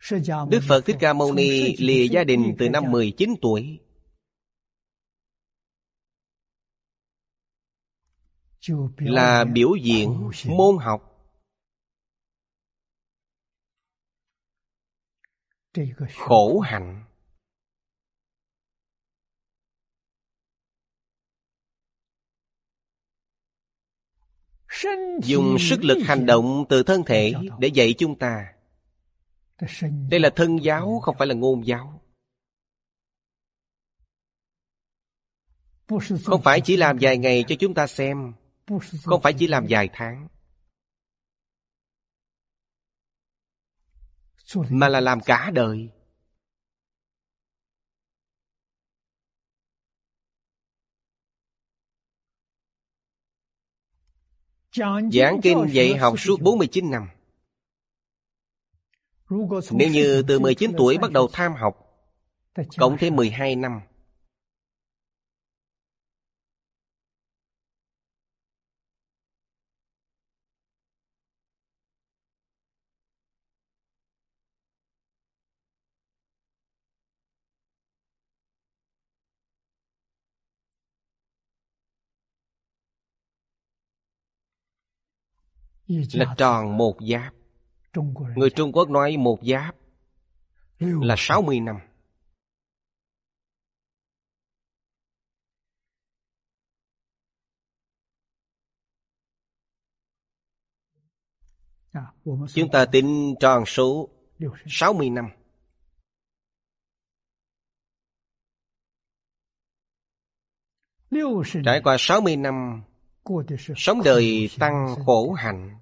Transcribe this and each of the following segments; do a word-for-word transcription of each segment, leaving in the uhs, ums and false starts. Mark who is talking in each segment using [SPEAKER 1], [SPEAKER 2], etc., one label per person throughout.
[SPEAKER 1] Đức Phật Thích Ca Mâu Ni lìa gia đình từ năm mười chín tuổi. Là biểu diễn môn học. Khổ hạnh. Dùng sức lực hành động từ thân thể để dạy chúng ta. Đây là thân giáo, không phải là ngôn giáo. Không phải chỉ làm vài ngày cho chúng ta xem, không phải chỉ làm vài tháng, mà là làm cả đời. Giảng kinh dạy học suốt bốn mươi chín năm. Nếu như từ mười chín tuổi bắt đầu tham học, cộng thêm mười hai năm, là tròn một giáp. Người Trung Quốc nói một giáp là sáu mươi năm. Chúng ta tính tròn số sáu mươi năm. Trải qua sáu mươi năm, sống đời tăng khổ hạnh,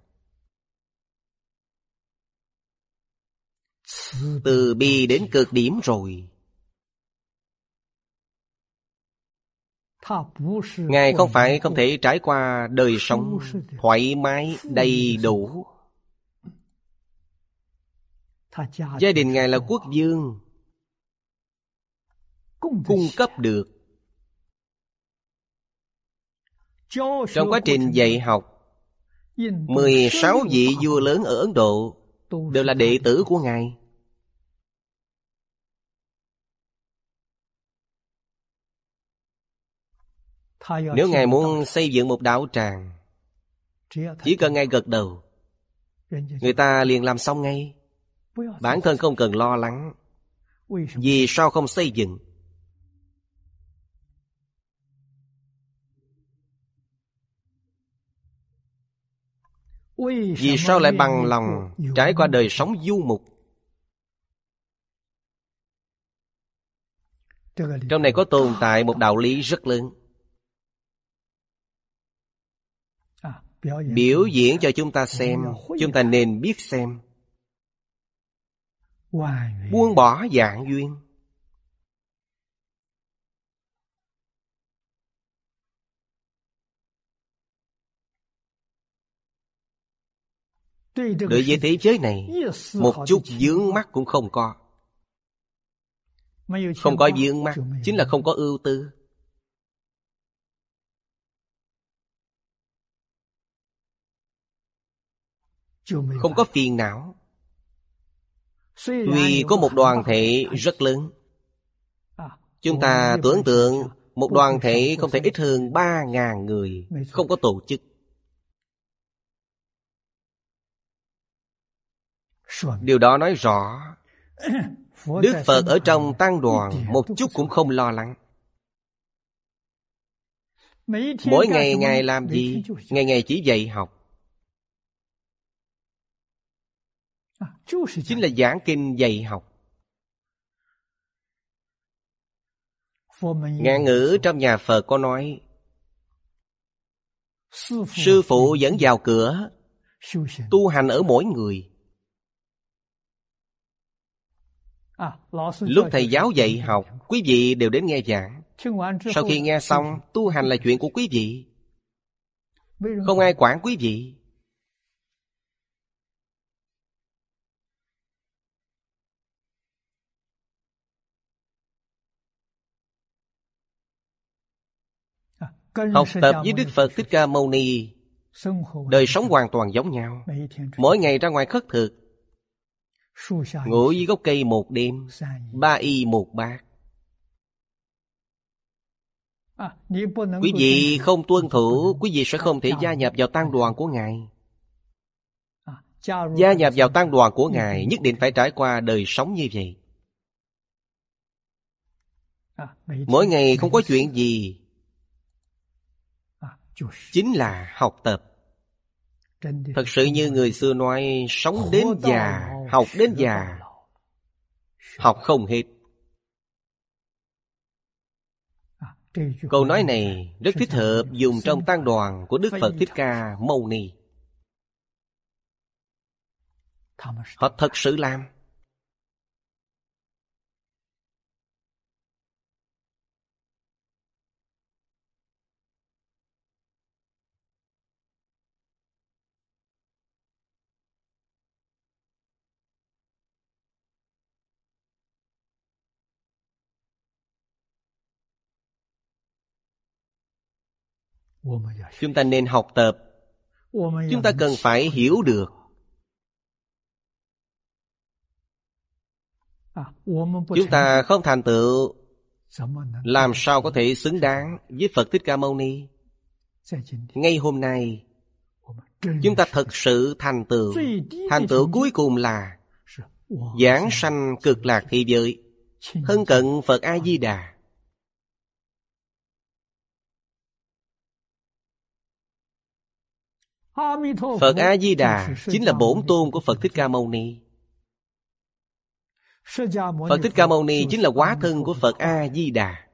[SPEAKER 1] từ bi đến cực điểm rồi. Ngài không phải không thể trải qua đời sống thoải mái đầy đủ. Gia đình Ngài là quốc vương, cung cấp được. Trong quá trình dạy học, mười sáu vị vua lớn ở Ấn Độ đều là đệ tử của Ngài. Nếu Ngài muốn xây dựng một đạo tràng, chỉ cần Ngài gật đầu, người ta liền làm xong ngay. Bản thân không cần lo lắng. Vì sao không xây dựng? Vì sao lại bằng lòng trải qua đời sống du mục? Trong này có tồn tại một đạo lý rất lớn. Biểu diễn cho chúng ta xem, chúng ta nên biết xem. Buông bỏ vạn duyên. Đối với thế giới này, một chút vướng mắc cũng không có. Không có vướng mắc chính là không có ưu tư. Không có phiền não. Tuy có một đoàn thể rất lớn, chúng ta tưởng tượng một đoàn thể không thể ít hơn ba ngàn người, không có tổ chức. Điều đó nói rõ Đức Phật ở trong tăng đoàn một chút cũng không lo lắng. Mỗi ngày Ngài làm gì? Ngày ngày chỉ dạy học. Chính là giảng kinh dạy học. Ngạn ngữ trong nhà Phật có nói: sư phụ dẫn vào cửa, tu hành ở mỗi người. Lúc thầy giáo dạy học, quý vị đều đến nghe giảng. Sau khi nghe xong, tu hành là chuyện của quý vị, không ai quản quý vị. Học tập với Đức Phật Thích Ca Mâu Ni, đời sống hoàn toàn giống nhau. Mỗi ngày ra ngoài khất thực, Ngủ dưới gốc cây một đêm, ba y một bát. Quý vị không tuân thủ, quý vị sẽ không thể gia nhập vào tăng đoàn của Ngài. Gia nhập vào tăng đoàn của Ngài nhất định phải trải qua đời sống như vậy. Mỗi ngày không có chuyện gì, chính là học tập. Thật sự như người xưa nói, sống đến già, học đến già, học không hết. Câu nói này rất thích hợp dùng trong tăng đoàn của Đức Phật Thích Ca Mâu Ni. Họ thật sự làm. Chúng ta nên học tập. Chúng ta cần phải hiểu được. Chúng ta không thành tựu, làm sao có thể xứng đáng với Phật Thích Ca Mâu Ni? Ngay hôm nay, chúng ta thật sự thành tựu. Thành tựu cuối cùng là giảng sanh cực lạc thế giới, thân cận Phật A-di-đà. Phật A-di-đà chính là bổn tôn của Phật Thích Ca Mâu Ni. Phật Thích Ca Mâu Ni chính là hóa thân của Phật A-di-đà.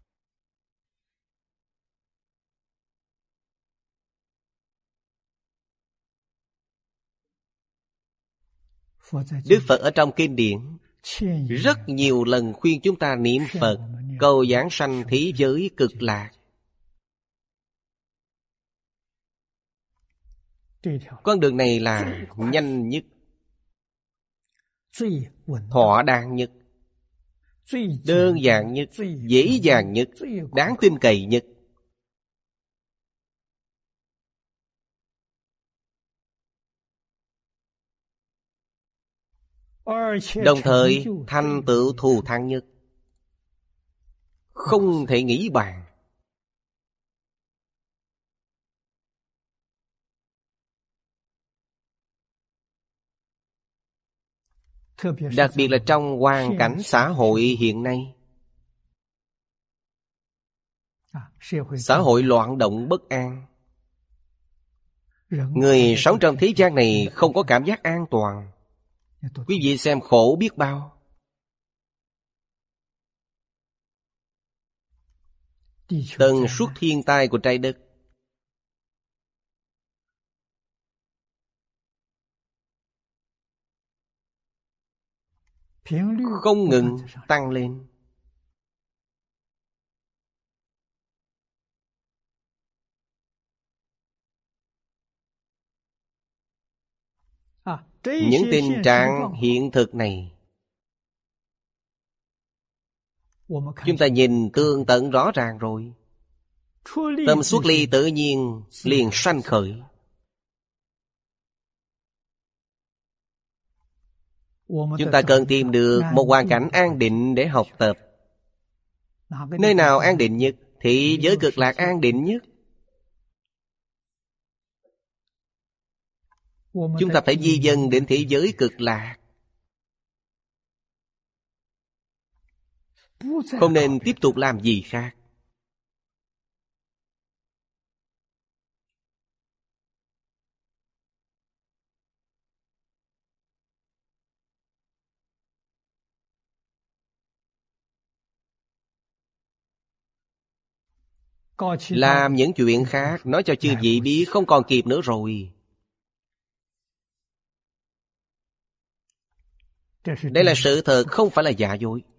[SPEAKER 1] Đức Phật ở trong kinh điển rất nhiều lần khuyên chúng ta niệm Phật, cầu giảng sanh thế giới cực lạc. Con đường này là nhanh nhất, thỏa đáng nhất, đơn giản nhất, dễ dàng nhất, đáng tin cậy nhất. Đồng thời thành tựu thù thắng nhất, không thể nghĩ bàn. Đặc biệt là trong hoàn cảnh xã hội hiện nay. Xã hội loạn động bất an. Người sống trong thế gian này không có cảm giác an toàn. Quý vị xem khổ biết bao. Tần suất thiên tai của trái đất không ngừng tăng lên. Những tình trạng hiện thực này chúng ta nhìn tường tận rõ ràng rồi. Tâm xuất ly tự nhiên liền sanh khởi. Chúng ta cần tìm được một hoàn cảnh an định để học tập. Nơi nào an định nhất? Thì giới cực lạc an định nhất. Chúng ta phải di dân đến thế giới cực lạc. Không nên tiếp tục làm gì khác. Làm những chuyện khác, nói cho chư vị biết không còn kịp nữa rồi. Đây là sự thật, không phải là giả dối.